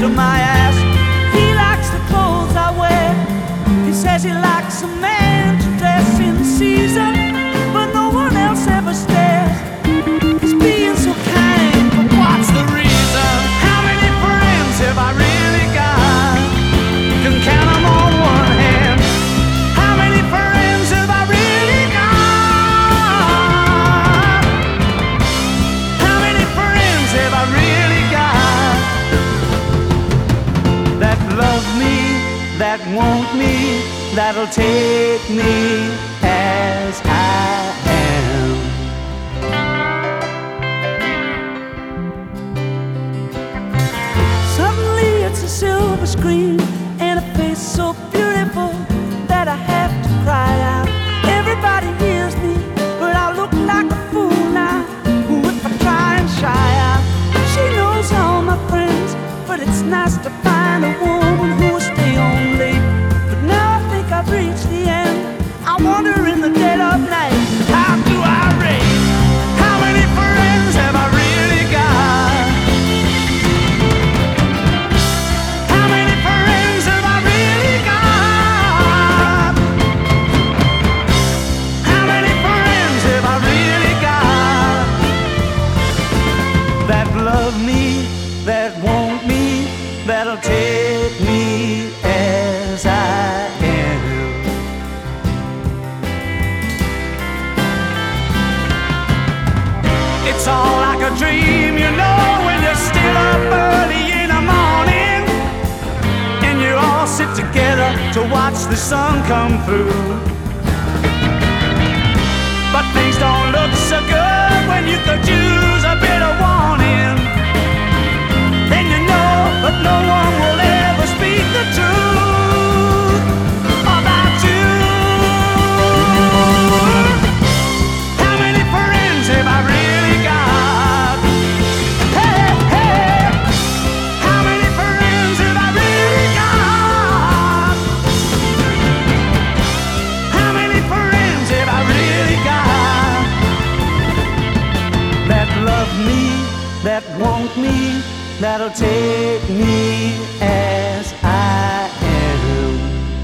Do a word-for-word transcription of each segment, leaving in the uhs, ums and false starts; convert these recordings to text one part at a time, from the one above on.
after my ass. He likes the clothes I wear. He says he likes a man to dress in season, but no one else ever stares. He's being so kind, but what's the reason? How many friends have I really got? Can count them on one hand. How many friends have I really got? How many friends have I really got? That love me, that want me, that'll take me as I am. Suddenly it's a silver screen and a face so beautiful that I have to cry out. Everybody hears me, but I look like a fool now if I try and shy out. She knows all my friends, but it's nice to find a woman who will stay on late. But now I think I've reached the end. I wonder in the dead of night, how do I rate? How many friends have I really got? How many friends have I really got? How many friends have I really got? That love me, that want me, that'll take me as I am. It's all like a dream, you know, when you're still up early in the morning and you all sit together to watch the sun come through. But things don't look so good when you could use a bit of warning. Then you know, but no one will ever speak the truth about you. How many friends have I really got? Hey, hey, how many friends have I really got? How many friends have I really got? That love me, that want me, that'll take me as I am.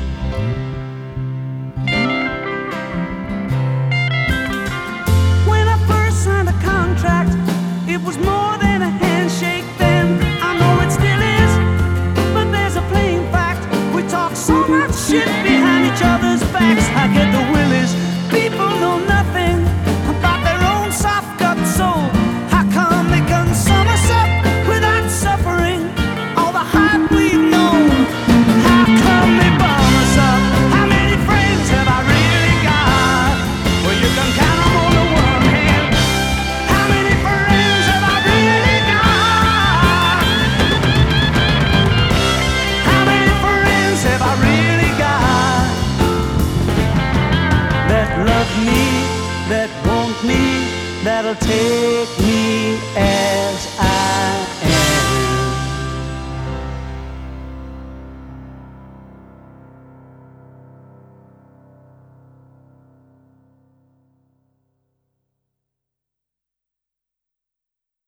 When I first signed a contract, it was more than a handshake then. I know it still is, but there's a plain fact. We talk so much shit behind each other's backs. I get the willies. People know nothing about their own soft-gut soul. How come they can somerset without suffering all the hype we've known? How come they bum us up? How many friends have I really got? Well, you can count them on the one hand. How many friends have I really got? How many friends have I really got? That love me, that want me, that'll take me as